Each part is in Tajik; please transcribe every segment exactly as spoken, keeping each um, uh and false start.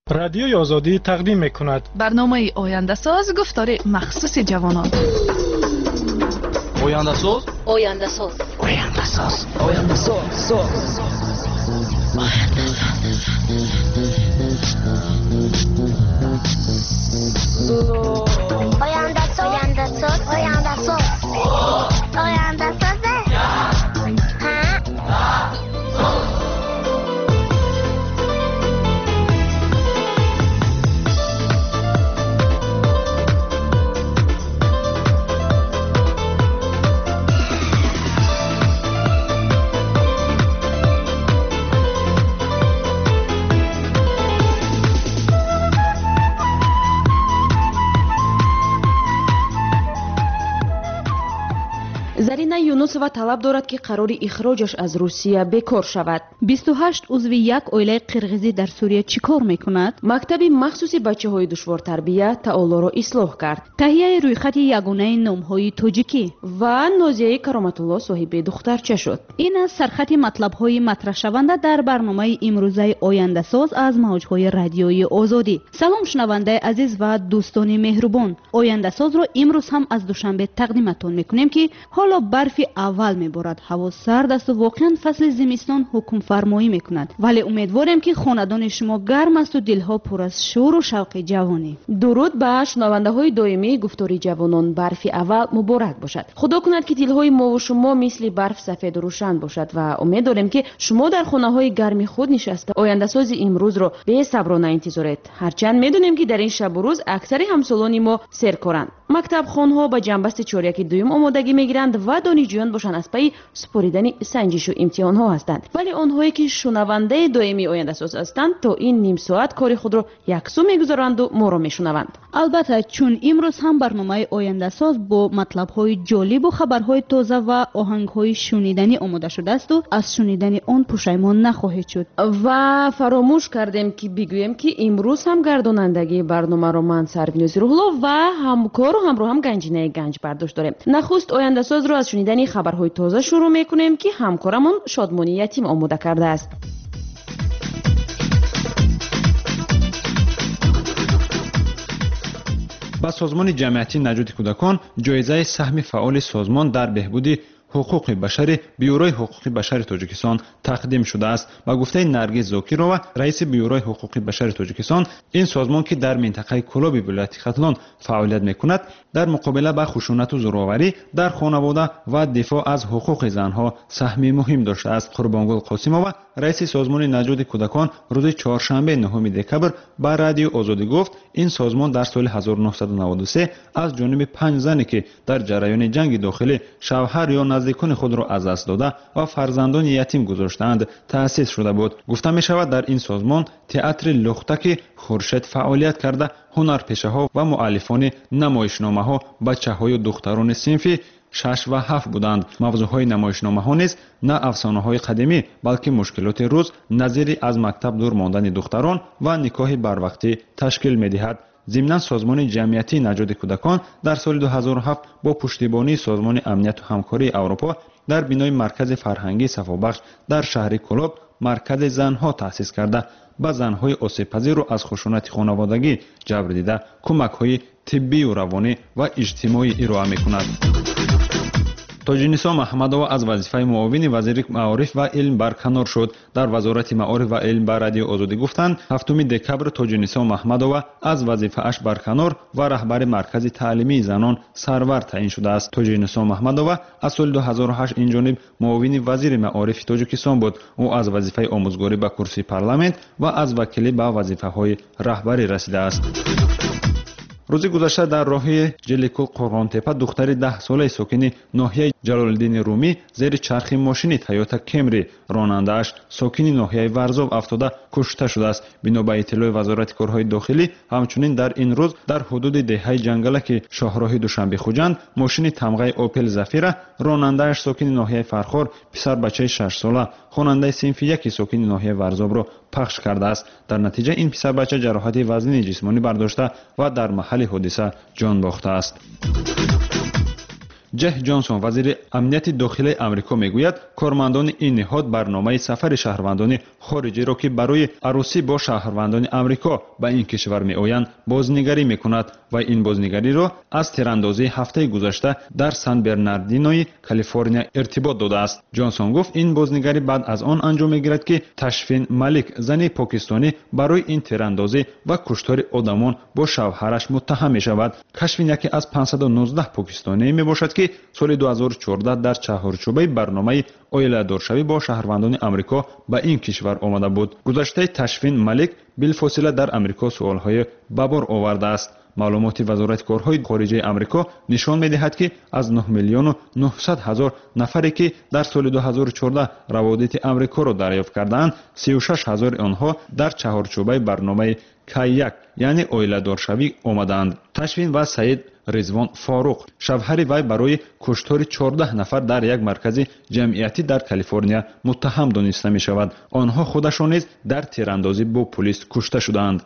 رادیوی آزادی تقدیم می‌کند برنامه آینده ساز گفتار مخصوص جوانان. آینده ساز آینده ساز آینده ساز آینده ساز آینده ساز آینده ساز آینده ساز آینده ساز зарина юнусова талаб дорад ки қарори ихроҷаш аз русия бекор шавад. бисту ҳашт узви як оилаи қирғизӣ дар сурия чӣ кор мекунад? мактаби махсуси бачаҳои душвортарбия таоллоро ислоҳ кард. таҳияи рӯйхати ягонаи номҳои тоҷикӣ ва нозияи кароматулло соҳиби духтарча шуд. ин аст сархати матлабҳои матраҳшаванда дар барномаи имрӯзаи ояндасоз аз мавҷҳои радиои озодӣ. салом шунавандаи азиз ва дӯстони меҳрубон, ояндасозро имрӯз ҳам аз душанбе тақдиматон мекунем ки ҳоло барфи аввал меборад, ҳаво сард аст ва воқеан фасли зимистон ҳукмфармоӣ мекунад, вале умедворем ки хонадони шумо гарм асту дилҳо пур аз шӯру шавқи ҷавонӣ. дуруд ба шунавандаҳои доимии гуфтори ҷавонон. барфи аввал муборак бошад. худо кунад ки дилҳои мову шумо мисли барф сафеду рӯшан бошад ва умед дорем ки шумо дар хонаҳои гарми худ нишаста ояндасози имрӯзро бесаброна интизоред. ҳарчанд медонем ки дар ин шабу рӯз аксари ҳамсолони мо серкоранд. мактабхонҳо ба ҷанбасти чоряки дуюм омодагӣ мегиранд ва донишҷӯён бошанд аз пайи супоридани санҷишу имтиҳонҳо ҳастанд. вале онҳое ки шунавандаи доимии ояндасоз ҳастанд, то ин ним соат кори худро яксу мегузаронанду моро мешунаванд. албатта, чун имрӯз ҳам барномаи ояндасоз бо матлабҳои ҷолибу хабарҳои тоза ва оҳангҳои шуниданӣ омода шудаасту аз шунидани он пушаймон нахоҳед шуд. ва фаромӯш кардем ки бигӯем ки имрӯз ҳам гардонандагии барномаро ман Сарвинози Рӯҳло ва ҳамкору ҳамроҳам Ганҷинаи Ганҷ бардошт дорем. нахуст ояндасозро аз шунидани хабарҳои тоза шурӯъ мекунем ки ҳамкорамон Шодмони Ятим омода кардааст. ба созмони ҷамъиятии наҷоти кӯдакон ҷоизаи саҳми фаъоли созмон дар беҳбуди ҳуқуқи башари бюрои ҳуқуқи башари Тоҷикистон тақдим шудааст. ба гуфтаи Наргиз Зокирова, раиси бюрои ҳуқуқи башари Тоҷикистон, ин созмон ки дар минтақаи Кӯлоби вилояти Хатлон фаъолият мекунад, дар муқобила ба хушунату зӯроварӣ дар хонавода ва дифоъ аз ҳуқуқи занҳо саҳми муҳим доштааст. Қурбонгул Қосимова, раиси созмони наҷоти кӯдакон, рӯзи чоршанбе нӯҳуми декабр ба Радио Озодӣ гуфт, ин созмон дар соли ҳазору нуҳсаду наводу се аз ҷониби панҷ зане ки дар ҷараёни ҷанги дохилӣ шавҳар ё наздикони худро аз даст дода ва фарзандони ятим гузоштаанд таъсис шуда буд. гуфта мешавад, дар ин созмон театри лухтаки Хуршед фаъолият карда ҳунарпешаҳо ва муаллифони намоишномаҳо бачаҳою духтарони синфи шаш ва ҳафт буданд. мавзӯъҳои намоишномаҳо низ на афсонаҳои қадимӣ, балки мушкилоти рӯз назири аз мактаб дур мондани духтарон ва никоҳи барвақтӣ ташкил медиҳад. зимнан созмони ҷамъиятии наҷоти кӯдакон дар соли ду ҳазору ҳафт бо пуштибонии созмони амнияту ҳамкории Аврупо дар бинои маркази фарҳангии сафобахш дар шаҳри Кӯлоб маркази занҳо таъсис карда ба занҳои осебпазиру аз хушунати хонаводагӣ ҷабр дида кӯмакҳои тиббию равонӣ ва иҷтимоӣ ироа мекунад. Тоҷиниso Маҳмадова аз вазифаи муовини вазири маориф ва илм барканор шуд. дар вазорати маориф ва илм ба Радио Озодӣ гуфтанд, ҳафтуми декабр Тоҷиниso Маҳмадова аз вазифааш барканор ва раҳбари маркази таълимии занон сарвар таъин шудааст. Тоҷиниso Маҳмадова аз соли ду ҳазору ҳашт инҷониб муовини вазири маорифи Тоҷикистон буд. ӯ аз вазифаи омӯзгорӣ ба курсии парламент ва аз вакилӣ ба вазифаҳои раҳбарӣ расидааст. рӯзи гузашта дар роҳи Ҷиликул Қурғонтепа духтари даҳсолаи сокини ноҳияи Ҷалолиддини Румӣ зери чархи мошини Toyota Camry ронандааш сокини ноҳияи Варзов афтода кушта шудааст. бино ба иттилои вазорати корҳои дохилӣ, ҳамчунин дар ин рӯз дар ҳудуди деҳаи Ҷангалаки шоҳроҳи Душанбехӯҷанд мошини тамғаи Opel Zafira ронандааш сокини ноҳияи Фархор писарбачаи шашсола хонандаи синфи яки сокини ноҳияи Варзобро пахш кардааст. дар натиҷа ин писарбача ҷароҳати вазнини ҷисмонӣ бардошта ва дар маҳалли ҳодиса ҷон бохтааст. ҷеҳ ҷонсон вазири амнияти дохилаи амрико мегӯяд кормандони ин ниҳод барномаи сафари шаҳрвандони хориҷиро ки барои арӯсӣ бо шаҳрвандони амрико ба ин кишвар меоянд бознигарӣ мекунад ва ин бознигариро аз тирандозии ҳафтаи гузашта дар сан бернардинои калифорния иртибот додааст. ҷонсон гуфт ин бознигарӣ баъд аз он анҷом мегирад ки ташфин малик зани покистонӣ барои ин тирандозӣ ва куштори одамон бо шавҳараш муттаҳам мешавад. кашфин яке аз пансаду нуздаҳ покистонӣ мебошад ки соли ду ҳазору чордаҳ дар чаҳорчӯбаи барномаи оиладоршавӣ бо шаҳрвандони амрико ба ин кишвар омада буд. гузаштаи ташфин малик билфосила дар амрико суолҳое ба бор овардааст. маълумоти вазорати корҳои хориҷаи амрико нишон медиҳад ки аз нӯҳ миллиону нӯҳсад ҳазор нафаре ки дар соли ду ҳазору чордаҳ раводити амрикоро дарёфт кардаанд, сию шаш ҳазори онҳо дар чаҳорчӯбаи барномаи кай як яъне оиладоршавӣ омадаанд. ташвин ва саид ризвон форуқ шавҳари вай барои куштори чордаҳ нафар дар як маркази ҷамъиятӣ дар калифорния муттаҳам дониста мешавад. онҳо худашон низ дар тирандозӣ бо пулис кушта шудаанд.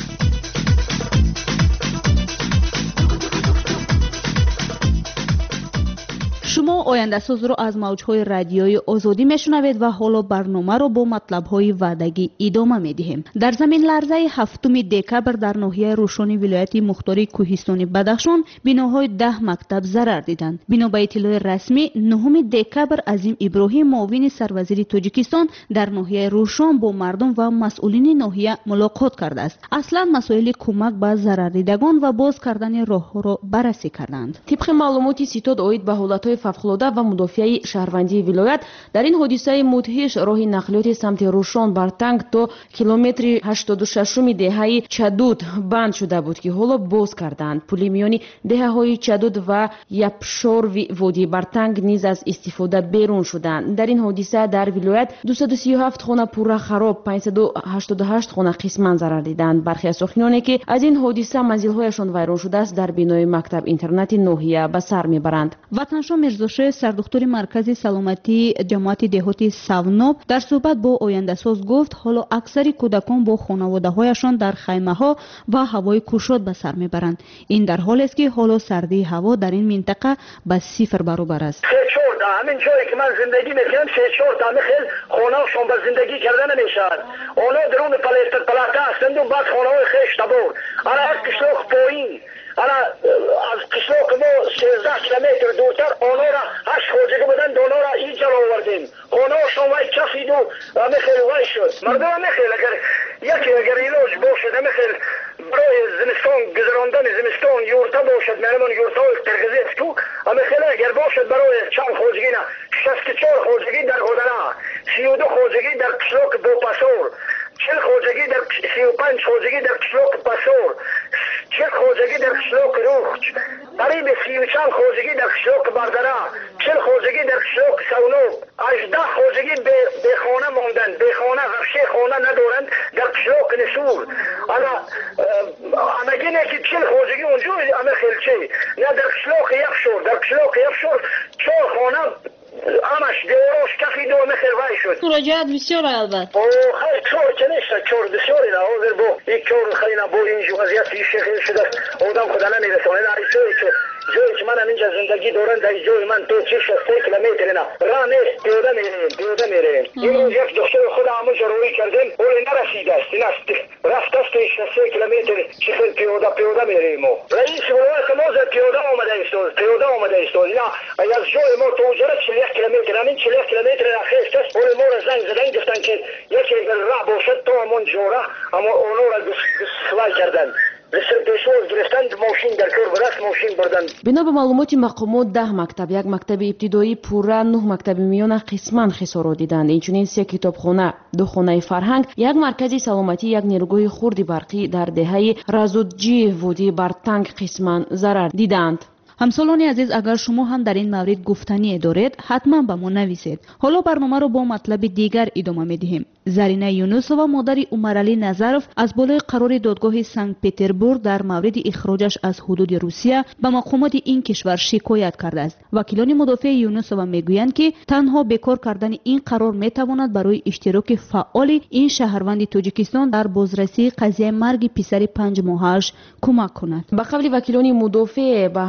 шумо ояндасозро аз мавҷҳои радиои озодӣ мешунавед ва ҳоло барномаро бо матлабҳои ваъдагӣ идома медиҳем. дар заминларзаи ҳафтуми декабр дар ноҳияи рӯшони вилояти мухтории кӯҳистони бадахшон биноҳои даҳ мактаб зарар диданд. бино ба иттилои расмӣ нӯҳуми декабр азим иброҳим муовини сарвазири тоҷикистон дар ноҳияи рӯшон бо мардум ва масъулини ноҳия мулоқот кардааст. аслан масоили кӯмак ба зарардидагон ва боз кардани роҳҳоро баррасӣ карданд. тибқи маълумоти ситод оид ба ҳолатҳои фавқулода ва мудофиаи шаҳрвандии вилоят дар ин ҳодисаи мудҳиш роҳи нақлиёти самти рӯшон бартанг то километри ҳаштоду шашуми деҳаи чадуд банд шуда буд ки ҳоло боз карданд. пули миёни деҳаҳои чадуд ва япшорви водии бартанг низ аз истифода берун шуданд. дар ин ҳодиса дар вилоят дусаду сию ҳафт хона пурра хароб, панҷсаду ҳаштоду ҳашт хона қисман зарар диданд. бархе аз сохиноне ки аз ин ҳодиса манзилҳояшон вайрон шудааст дар бинои мактаб интернати ноҳия ба сар мебаранд. ватаншо мирзошоев сардухтури маркази саломатии ҷамоати деҳоти савноб дар суҳбат бо ояндасоз гуфт ҳоло аксари кӯдакон бо хонаводаҳояшон дар хаймаҳо ва ҳавои кушод ба сар мебаранд. ин дар ҳолест ки ҳоло сардии ҳаво дар ин минтақа ба сифр баробар аст. همین جایی که من زندگی میکنم سه چهار تا خیلی خانه‌شون به زندگی کردن نمیشن. اونا درون پلیت پلاته هستند و بعد خانه‌های خیش تبور. آره از قشلوق پایین. آره از قشلوق ما سیزده کیلومتر دورتر اونا را هشت خوجگی بودن اونا را اینجا آوردیم. خانه‌شون وای چفید و همه خیلی وای شد. مردم همه خیلی اگر یکی اگر ایلاج باشد همه خیلی برای زمستان گذراندن زمستان یورتا باشد مرمان یورتا ترگزیت تو همه خیلی اگر باشد برای چند خوجگی نه شصت و چهار خوجگی در غدنه سی و دو خوجگی در قشلوق بوپاسور چهل خوجگی در سی و پنج خوجگی در قشلوق پاسور چهل خوجگی در قشلوق روخچ قریب سی و چند خوجگی در قشلوق بردره چهل خوجگی در قشلوق سونوب هجده خوجگی به خانه ماندن به خانه غفشه خانه ندارند در قشلوق نسور حالا همگینه که چهل خوجگی اونجا همه خیلچه نه در قشلوق یفشور در قشلوق یفشور چهار خانه همش دیواراش کفی دو مخیر وای شد. مراجعت بسیار البته. او خیلی چور که نیست چور بسیاری نه حاضر با یک چور خیلی نه با اینجا وضعیت ایشه خیلی شده آدم خدا نمیرسونه نه ایشوی که جایی که من هم اینجا زندگی دارن در جای من تو چه شسته کیلومتر نه راه نیست پیاده میریم پیاده میریم امروز یک دختر خود همونجا روی کردیم ولی نرسیده است این است رفت است شسته کیلومتر چه خیلی پیاده پیاده میریم رئیس ولایت ما زد پیاده آمده است پیاده آمده است اینا از جای ما تو اونجا چهل کیلومتر همین چهل کیلومتر نخست است ولی ما را زنگ زدن گفتن که یکی اگر راه باشد تو همون جوره اما اونو را سوال کردن бино ба маълумоти мақомот даҳ мактаб, як мактаби ибтидоӣ пурра, нӯҳ мактаби миёна қисман хисорот диданд. инчунин се китобхона, ду хонаи фарҳанг, як маркази саломатӣ, як нерӯгоҳи хурди барқӣ дар деҳаи разудҷӣ водии бартанг қисман зарар диданд. ҳамсолони азиз, агар шумо ҳам дар ин маврид гуфтание доред, ҳатман ба мо нависед. ҳоло барномаро бо матлаби дигар идома медиҳем. зарина юнусова, модари умаралӣ назаров, аз болои қарори додгоҳи санкт петербург дар мавриди ихроҷаш аз ҳудуди русия ба мақомоти ин кишвар шикоят кардааст. вакилони мудофиаи юнусова мегӯянд ки танҳо бекор кардани ин қарор метавонад барои иштироки фаъоли ин шаҳрванди тоҷикистон дар бозрасии қазияи марги писари панҷ моҳааш кӯмак кунад. ба қавли вакилони мудофиъ, ба ҳангоми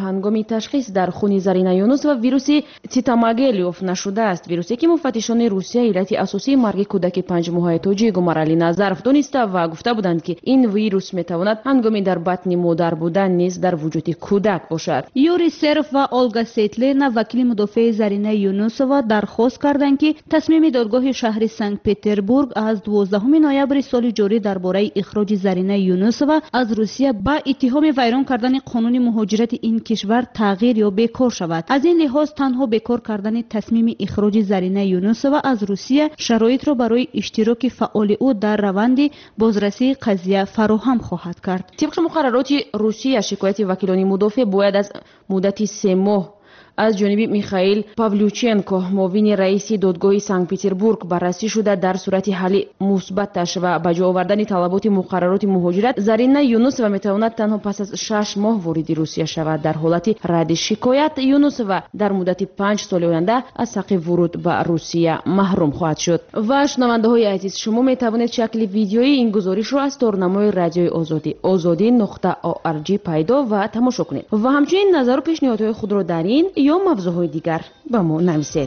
نشانی تشخیص در خون زرینه یونس و ویروس سیتاماگلیوف نشده است. ویروسی که مفتشان روسیه علت اساسی مرگ کودک پنج ماهه توجیه گمارالی نظرف دانسته و گفته بودند که این ویروس میتواند هنگامی در بطن مادر بودن نیز در وجود کودک باشد. یوری سرف و اولگا سیتلینا وکیل مدافع زرینه یونسووا درخواست کردند که تصمیم دادگاه شهر سنت پتربورگ از دوازدهم نوامبر سال جاری درباره اخراج زرینه یونسووا از روسیه با اتهام ویران کردن قانون مهاجرت این کشور تغییر یا بیکار شود. از این لحاظ تنها بیکار کردن تصمیم اخراج زرینه یونسووا از روسیه شرایط را برای اشتراک فعال او در روند بازرسی قضیه فراهم خواهد کرد. طبق مقررات روسیه شکایت وکیلان مدافع باید از مدت سه ماه از جانب میخائیل پاولوچنکو معاون رئیس دادگاه سنت پتربورگ بررسی شده. در صورت حل مثبتش و به جا آوردن طلبات مقررات مهاجرت زرینه یونسووا میتواند تنها پس از شش ماه وارد روسیه شود. در حالت رد شکایت یونسووا در مدت پنج سال آینده از حق ورود به روسیه محروم خواهد شد. و شنونده های عزیز، شما میتوانید شکل ویدیویی این گزارش رو از تورنمای رادیوی آزادی آزادی نقطه او ار جی پیدا و تماشا کنید و همچنین نظر و پیشنهادهای خود را در این یا موضوعهای دیگر با ما نویسید.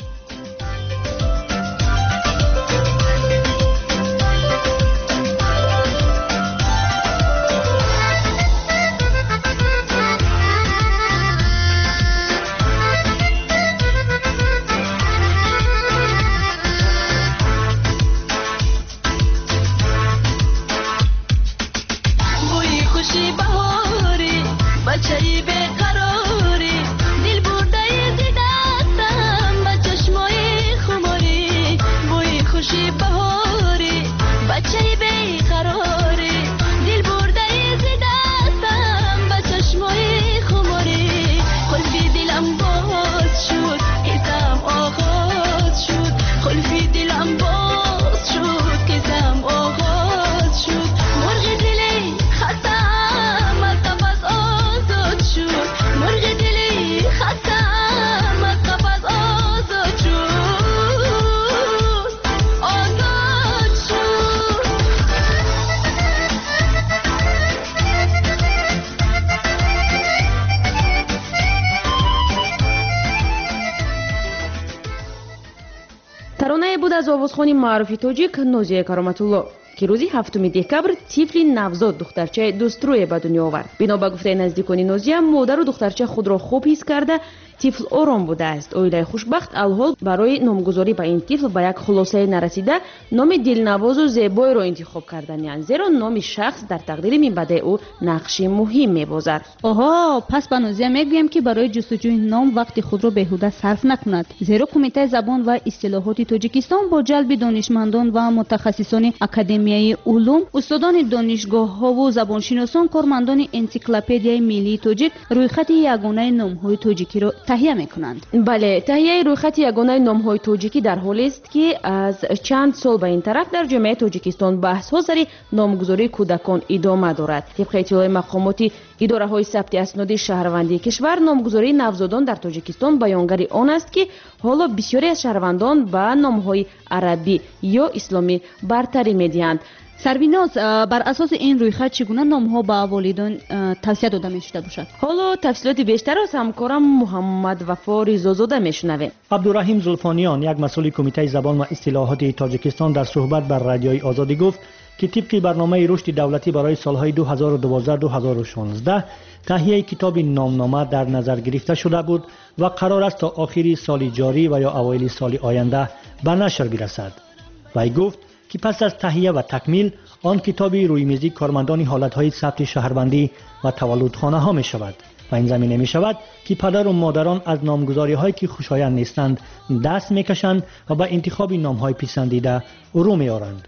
ترانه بود از آوازخوان معروف تاجیک نازیه کرامت‌الله که روزی هفتم دکبر طفل نوزاد دخترچه دوستروی به دنیا آورد. بنا به گفته نزدیکان نازیه، مادر و دخترچه خود را خوب حس کرده طفل آرام بوده است. اویلای خوشبخت الحال برای نامگذاری به این طفل به یک خلاصه نرسیده نام دلنواز و زیبای را انتخاب کردند، زیرا نام شخص در تقدیر میبده او نقش مهم میبازد. آها، پس به نازیه میگویم که برای جستجوی نام وقت خود را بیهوده صرف نکند، زیرا کمیته زبان و اصطلاحات تاجیکستان با جلب دانشمندان و متخصصان اکادمیای علوم، استادان دانشگاه‌ها و زبانشناسان، کارمندان انسیکلوپدیای ملی تاجیک رویخط یگانه نام‌های تاجیکی را تهیه میکنند. بله، تهیه رویخط یگانه نام‌های تاجیکی در حالی است که از چند سال به این طرف در جامعه تاجیکستان بحث‌ها سر نامگذاری کودکان ادامه دارد. طبق اطلاع مقامات اداره‌های ثبت اسناد شهروندی کشور، نامگذاری نوزادان در تاجیکستان بیانگر آن است که حالا بسیاری از شهروندان به نام‌های عربی یا اسلامی برتری می‌دهند. سربیناز، بر اساس این رویخط چگونه نام‌ها به والدان توصیه داده می‌شده باشد؟ حالا تفصیلات بیشتر از همکارم محمد وفا رضازاده میشنویم. عبدالرحیم زلفانیان، یک مسئول کمیته زبان و اصطلاحات تاجیکستان، در صحبت بر رادیوی آزادی گفت که طبق برنامه رشد دولتی برای سالهای دو هزار و دوازده تا دو هزار و شانزده تهیه کتاب نامنامه در نظر گرفته شده بود و قرار است تا آخر سال جاری و یا اوایل سال آینده به نشر برسد. وی گفت که پس از تهیه و تکمیل آن کتاب روی میزی کارمندان حالتهای ثبت شهروندی و تولدخانه ها می شود و این زمینه می شود که پدر و مادران از نامگذاری هایی که خوشایند نیستند دست می کشند و به انتخاب نام های پسندیده رو می آرند.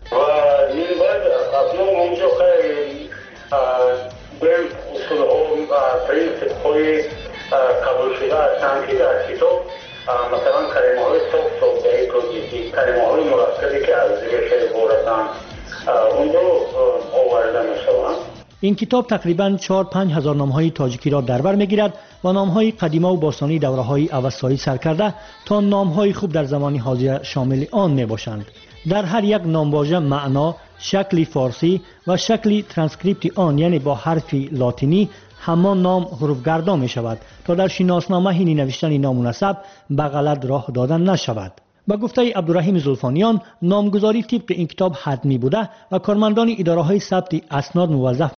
مثلا کلمه های صوب صوب دهی توجیهی، کلمه های مرکبی که از زیر شده بورتن اون رو آورده می شوند. این کتاب تقریباً چهار پنج هزار نام های تاجیکی را در بر می گیرد و نام های قدیمه و باستانی دوره های اوستایی سر کرده تا نام های خوب در زمان حاضر شامل آن می باشند. در هر یک نامواژه معنا، شکلی فارسی و شکلی ترانسکریپت آن، یعنی با حرف لاتینی همان نام حروفگردان می شود تا در شناسنامه هینی نوشتن نامناسب به غلط راه دادن نشود. با گفته عبدالرحیم زلفانیان، نامگذاری طبق این کتاب حتمی بوده و کارمندان اداره های ثبت اسناد موظف